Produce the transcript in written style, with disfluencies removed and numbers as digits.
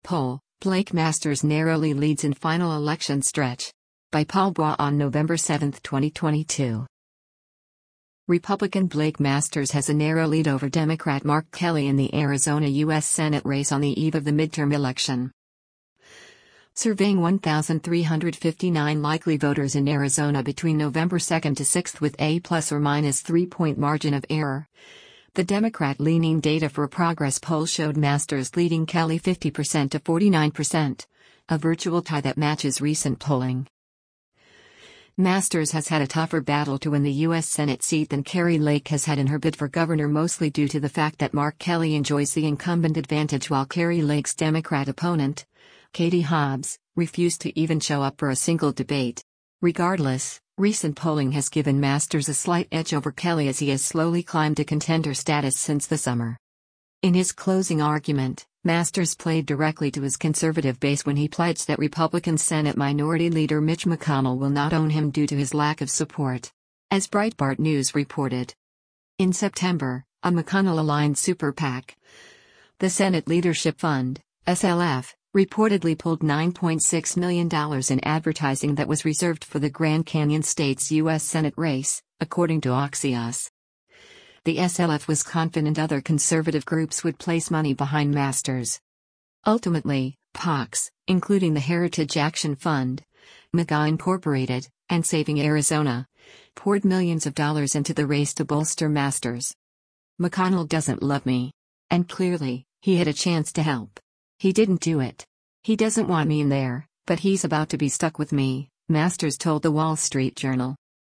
Poll, Blake Masters narrowly leads in final election stretch. By Paul Bois on November 7, 2022. Republican Blake Masters has a narrow lead over Democrat Mark Kelly in the Arizona U.S. Senate race on the eve of the midterm election. Surveying 1,359 likely voters in Arizona between November 2 to 6 with a plus or minus 3-point margin of error. The Democrat-leaning Data for Progress poll showed Masters leading Kelly 50% to 49%, a virtual tie that matches recent polling. Masters has had a tougher battle to win the U.S. Senate seat than Kari Lake has had in her bid for governor, mostly due to the fact that Mark Kelly enjoys the incumbent advantage while Kari Lake's Democrat opponent, Katie Hobbs, refused to even show up for a single debate. Regardless, recent polling has given Masters a slight edge over Kelly as he has slowly climbed to contender status since the summer. In his closing argument, Masters played directly to his conservative base when he pledged that Republican Senate Minority Leader Mitch McConnell will not own him due to his lack of support. As Breitbart News reported, in September, a McConnell-aligned super PAC, the Senate Leadership Fund, SLF, reportedly pulled $9.6 million in advertising that was reserved for the Grand Canyon State's U.S. Senate race, according to Axios. The SLF was confident other conservative groups would place money behind Masters. Ultimately, PACs, including the Heritage Action Fund, MAGA Incorporated, and Saving Arizona, poured millions of dollars into the race to bolster Masters. McConnell doesn't love me. And clearly, he had a chance to help. He didn't do it. He doesn't want me in there, but he's about to be stuck with me, Masters told the Wall Street Journal.